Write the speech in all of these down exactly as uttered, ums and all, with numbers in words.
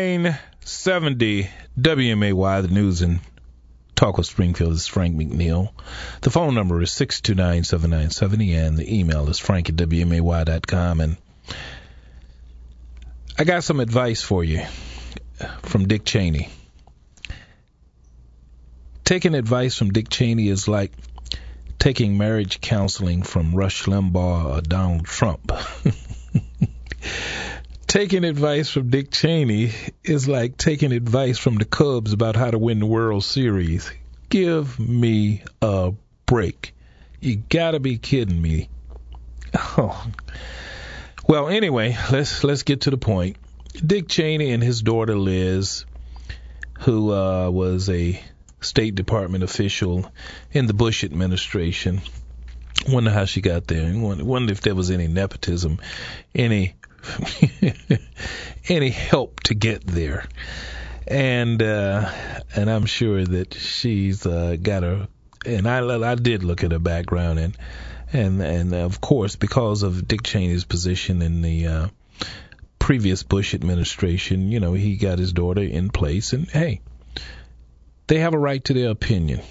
nine seventy W M A Y, the news and talk with Springfield. This is Frank McNeil. The phone number is six two nine, seven nine seven zero, and the email is frank at W M A Y dot com. And I got some advice for you from Dick Cheney. Taking advice from Dick Cheney is like taking marriage counseling from Rush Limbaugh or Donald Trump. Taking advice from Dick Cheney is like taking advice from the Cubs about how to win the World Series. Give me a break. You gotta be kidding me. Oh. Well, anyway, let's let's get to the point. Dick Cheney and his daughter Liz, who uh, was a State Department official in the Bush administration. Wonder how she got there. Wonder, wonder if there was any nepotism, any any help to get there. And uh, and I'm sure that she's uh, got a. And I I did look at her background, and and and of course because of Dick Cheney's position in the uh, previous Bush administration, you know, he got his daughter in place, and hey. They have a right to their opinion,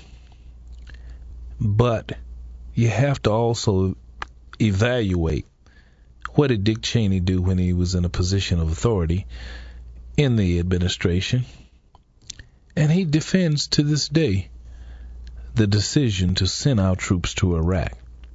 but you have to also evaluate what did Dick Cheney do when he was in a position of authority in the administration, and he defends to this day the decision to send our troops to Iraq.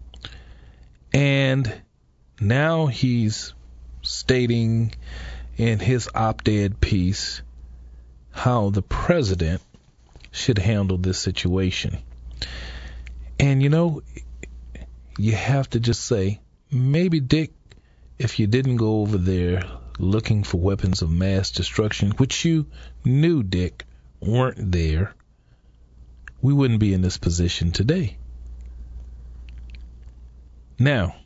And now he's stating in his op-ed piece how the president should handle this situation. And you know, you have to just say, maybe Dick, if you didn't go over there looking for weapons of mass destruction, which you knew, Dick, weren't there, we wouldn't be in this position today. Now,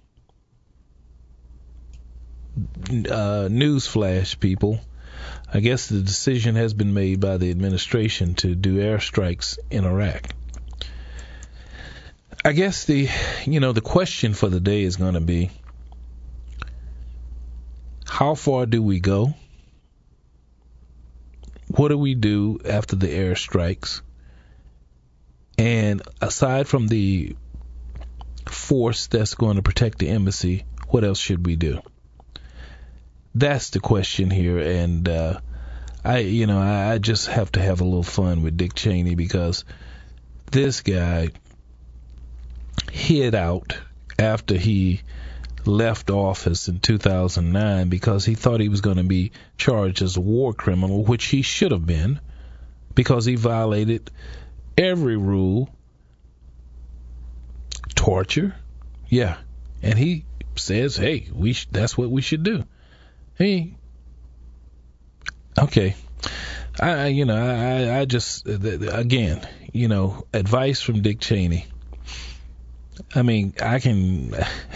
uh, newsflash, people. I guess the decision has been made by the administration to do airstrikes in Iraq. I guess the, you know, the question for the day is going to be, how far do we go? What do we do after the airstrikes? And aside from the force that's going to protect the embassy, what else should we do? That's the question here, and uh, I, you know, I, I just have to have a little fun with Dick Cheney because this guy hid out after he left office in two thousand nine because he thought he was going to be charged as a war criminal, which he should have been because he violated every rule. Torture, yeah, and he says, "Hey, we sh- that's what we should do." Hey, okay, I, you know, I, I just, again, you know, advice from Dick Cheney. I mean, I can,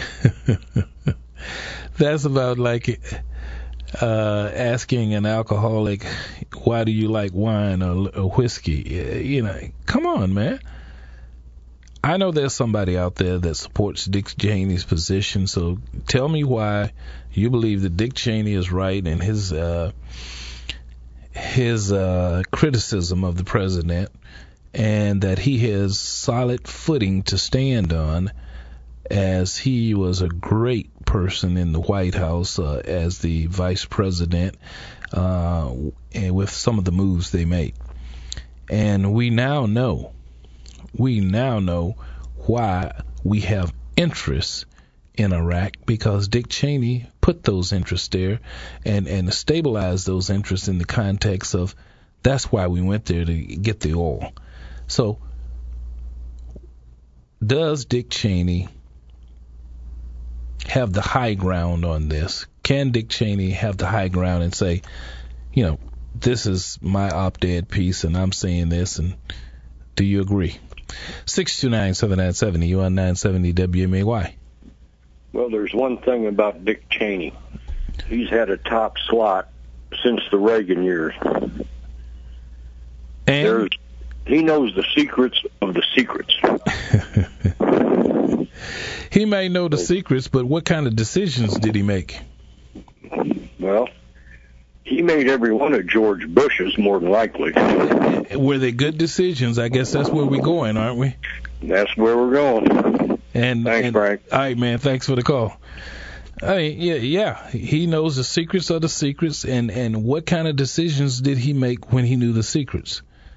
that's about like uh, asking an alcoholic, why do you like wine or, or whiskey? You know, come on, man. I know there's somebody out there that supports Dick Cheney's position, so tell me why you believe that Dick Cheney is right in his uh, his uh, criticism of the president, and that he has solid footing to stand on, as he was a great person in the White House uh, as the vice president, uh, and with some of the moves they made. And we now know. We now know why we have interests in Iraq, because Dick Cheney put those interests there and, and stabilized those interests in the context of that's why we went there, to get the oil. So does Dick Cheney have the high ground on this? Can Dick Cheney have the high ground and say, you know, this is my op-ed piece and I'm saying this, and do you agree? six two nine, seven nine seven zero, you on nine seventy W M A Y. Well, there's one thing about Dick Cheney. He's had a top slot since the Reagan years. And There's, he knows the secrets of the secrets. He may know the secrets, but what kind of decisions did he make? Well, he made made every one of George Bush's, more than likely. Were they good decisions? I guess that's where we're going, aren't we? That's where we're going. And Thanks, and, Frank. All right, man. Thanks for the call. I mean, yeah, yeah. He knows the secrets of the secrets, and, and what kind of decisions did he make when he knew the secrets?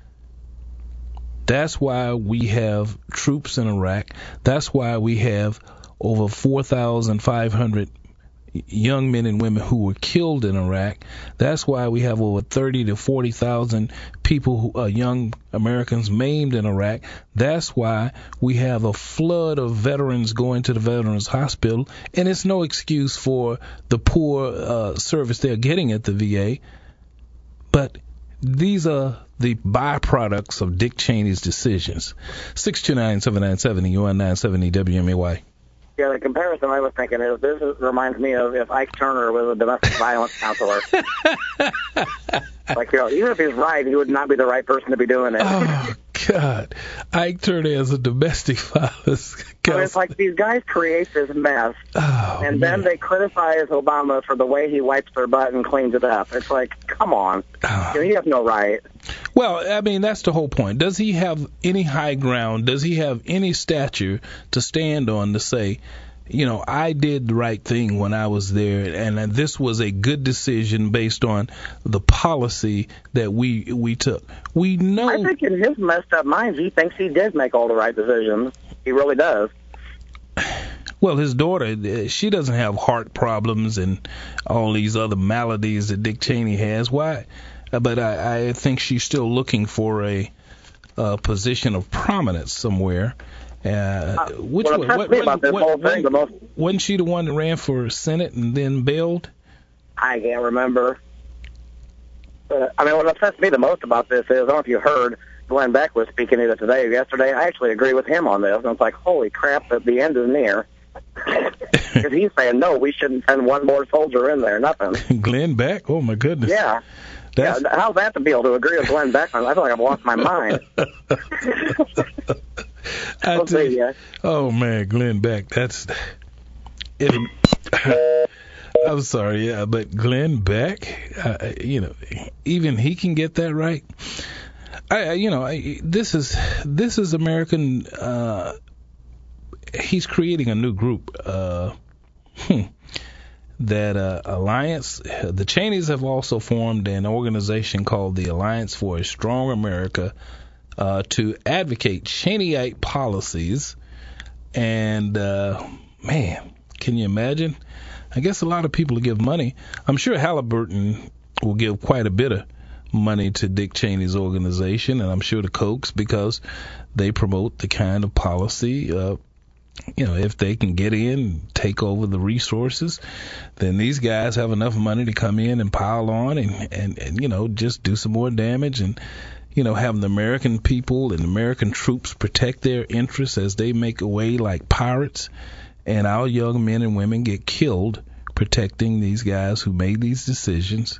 That's why we have troops in Iraq. That's why we have over four thousand five hundred young men and women who were killed in Iraq. That's why we have over thirty to forty thousand people, who, uh, young Americans, maimed in Iraq. That's why we have a flood of veterans going to the Veterans Hospital, and it's no excuse for the poor uh, service they're getting at the V A. But these are the byproducts of Dick Cheney's decisions. six two nine, seven nine seven, U N nine seventy W M A Y. Yeah, the comparison I was thinking is this is, reminds me of if Ike Turner was a domestic violence counselor. Like, you know, even if he's right, he would not be the right person to be doing it. Oh, God. Ike Turner as a domestic violence counselor. I mean, it's like these guys create this mess, oh, and man. then they criticize Obama for the way he wipes their butt and cleans it up. It's like, come on. Oh. You know, he has no right. Well, I mean, that's the whole point. Does he have any high ground? Does he have any stature to stand on to say, you know, I did the right thing when I was there, and this was a good decision based on the policy that we we took? We know. I think in his messed up mind, he thinks he did make all the right decisions. He really does. Well, his daughter, she doesn't have heart problems and all these other maladies that Dick Cheney has. Why? But I, I think she's still looking for a, a position of prominence somewhere. Uh, which what one? What, me about this what, whole thing, the most, wasn't she the one that ran for Senate and then bailed? I can't remember. Uh, I mean, what upsets me the most about this is, I don't know if you heard, Glenn Beck was speaking either today or yesterday. I actually agree with him on this. And it's like, holy crap, that the end is near. Because he's saying, no, we shouldn't send one more soldier in there, nothing. Glenn Beck? Oh, my goodness. Yeah. That's... yeah. How's that to be able to agree with Glenn Beck? I feel like I've lost my mind. I tell you, oh man, Glenn Beck, that's it, I'm sorry, yeah, but Glenn Beck, uh, you know, even he can get that right. I, you know, I, this is this is American. Uh, he's creating a new group. Uh, hmm, that uh, Alliance, the Cheneys have also formed an organization called the Alliance for a Strong America. Uh, to advocate Cheneyite policies, and uh, man, can you imagine? I guess a lot of people will give money. I'm sure Halliburton will give quite a bit of money to Dick Cheney's organization, and I'm sure the Kochs, because they promote the kind of policy. Uh, you know, if they can get in, take over the resources, then these guys have enough money to come in and pile on and, and, and you know, just do some more damage and. You know, having the American people and American troops protect their interests as they make away like pirates, and our young men and women get killed protecting these guys who made these decisions.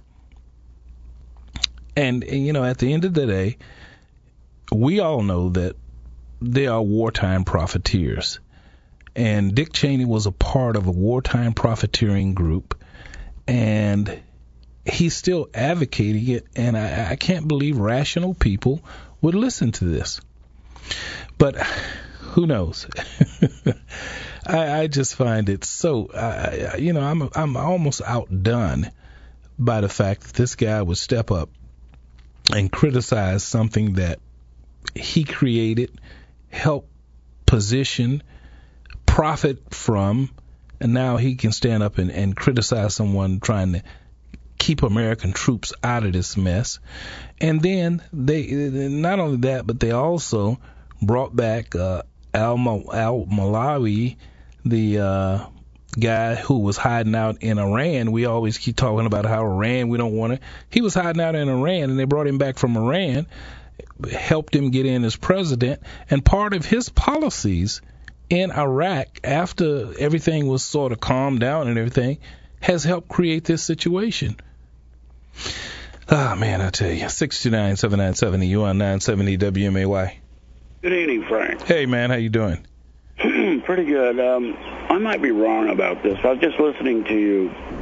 And, and you know, at the end of the day, we all know that they are wartime profiteers. And Dick Cheney was a part of a wartime profiteering group, and he's still advocating it, and I, I can't believe rational people would listen to this. But who knows? I, I just find it so, I, you know, I'm I'm almost outdone by the fact that this guy would step up and criticize something that he created, helped position, profit from, and now he can stand up and, and criticize someone trying to keep American troops out of this mess. And then they, not only that, but they also brought back uh, Al, Al Malawi, the uh, guy who was hiding out in Iran. We always keep talking about how Iran, we don't want to. He was hiding out in Iran, and they brought him back from Iran, helped him get in as president. And part of his policies in Iraq, after everything was sort of calmed down and everything, has helped create this situation. Ah, oh, man, I tell you. six two nine, seven nine seven, U N nine seventy W M A Y. Good evening, Frank. Hey, man, how you doing? Pretty good. Um, I might be wrong about this. I was just listening to you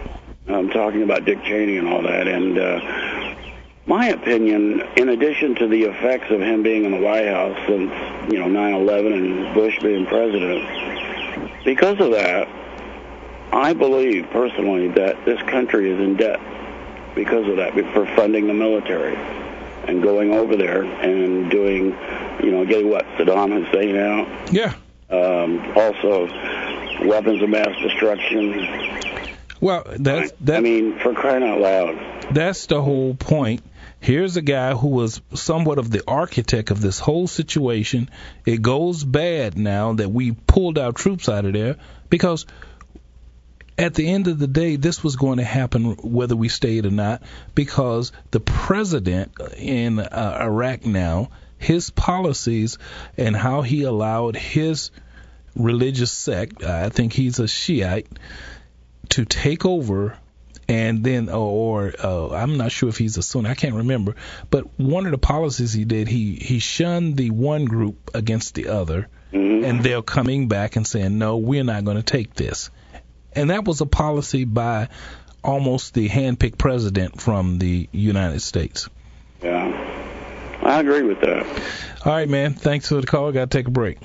I'm talking about Dick Cheney and all that. And uh, my opinion, in addition to the effects of him being in the White House since, you know, nine eleven and Bush being president, because of that, I believe personally that this country is in debt because of that, for funding the military and going over there and doing, you know, getting what, Saddam Hussein out? Yeah. Um, also, weapons of mass destruction. Well, that's that. I mean, for crying out loud. That's the whole point. Here's a guy who was somewhat of the architect of this whole situation. It goes bad now that we pulled our troops out of there because at the end of the day, this was going to happen whether we stayed or not, because the president in uh, Iraq now, his policies and how he allowed his religious sect, I think he's a Shiite, to take over, and then, or uh, I'm not sure if he's a Sunni, I can't remember, but one of the policies he did, he, he shunned the one group against the other, mm-hmm. and they're coming back and saying, no, we're not going to take this. And that was a policy by almost the hand-picked president from the United States. Yeah, I agree with that. All right, man, thanks for the call. Got to take a break.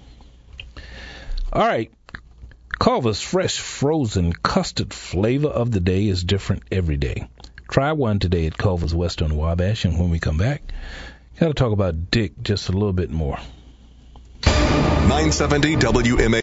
All right. Culver's fresh frozen custard flavor of the day is different every day. Try one today at Culver's West on Wabash, and when we come back, got to talk about Dick just a little bit more. nine seventy W M A